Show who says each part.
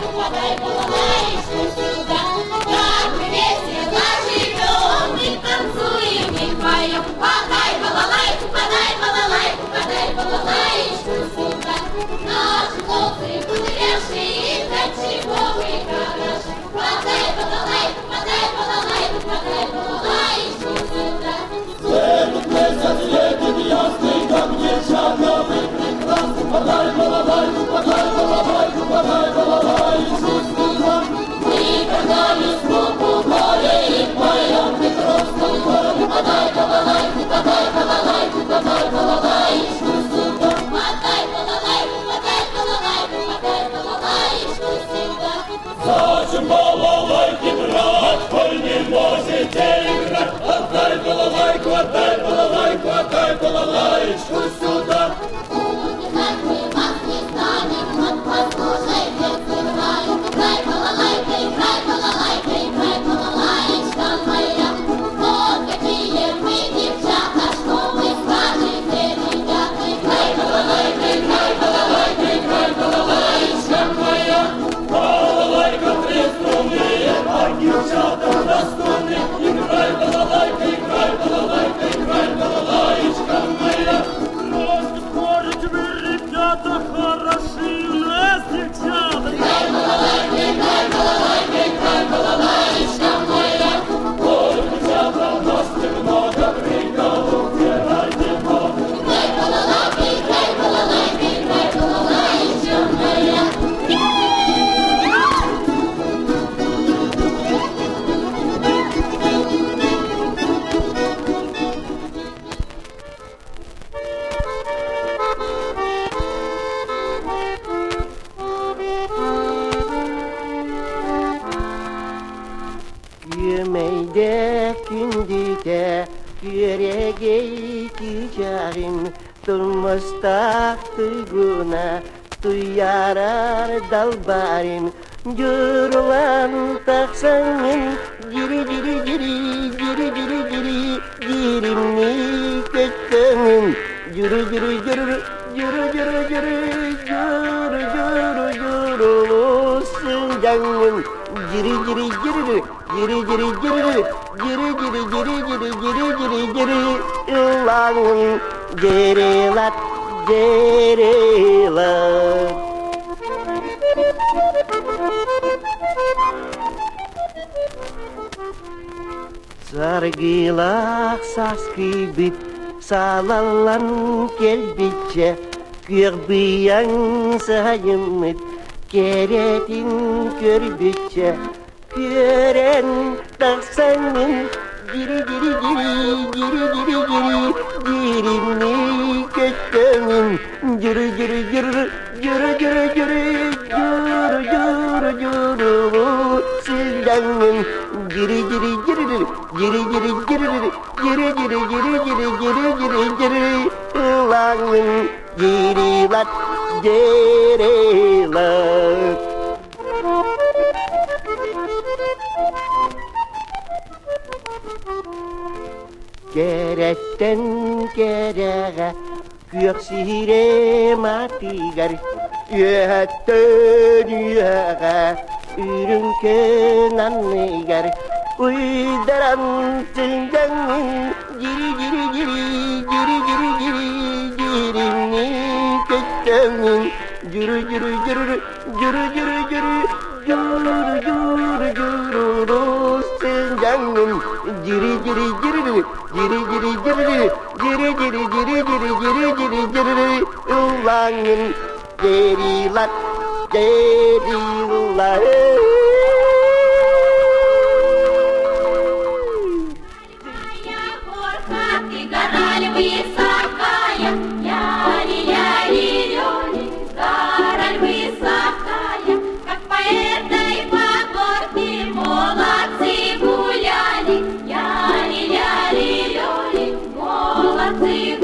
Speaker 1: подай, балалайку сюда. Как мы весело живем, мы танцуем, мы поем. Подай, балалайку сюда. Наши косы кудряшие, до чего вы хороши. Подай, балалайку сюда.
Speaker 2: Светит месяц, светит ясный, как девчата вы прекрасны. Подай балалайку сюда.
Speaker 1: Мы продали скупу горе и поем Петровскую гору. Подай балалайку сюда. Подай балалайку сюда.
Speaker 2: Зачем балалайки брать, коль не можете играть? Отдай балалайку сюда.
Speaker 1: Как мы вас не станем, вот послушайте, сыграем. Играй, балалайка, балалаечка моя. Вот какие мы девчата, что вы скажете, ребята? Играй, балалаечка моя.
Speaker 2: Балалайка треснулые, а девчата настольные. Играй, балалайка, балалаечка моя. Может, спорить вы, ребята, хороши у нас, девчата.
Speaker 1: Играй, балалаечка моя.
Speaker 2: Ой, девчата, нас немного, приколу убирайте много.
Speaker 1: Играй, балалаечка моя.
Speaker 3: Kümeyde kündüde yüreği tüccarım Durmuşta duyguna duyarar dalbarım Cürvan taksanın cirimni köktemin Cürü sıncağın Ciri Yılağın Cerilat Sargılak saskibit Salalan kelbitçe Kürbiyan sayımıt Keretin körbitçe Gören taksanın Cirimni köktemin Cürü sıcağın Ciri Ulanın cirilat cerilat Kerekten kereğe Göksire matigar Yühetten yüheğe Ürünken annegar Uydaran sıncağın Cirimni köktemin Cürü sıncağın Ciri Ulanın Cerilat
Speaker 1: Молодцы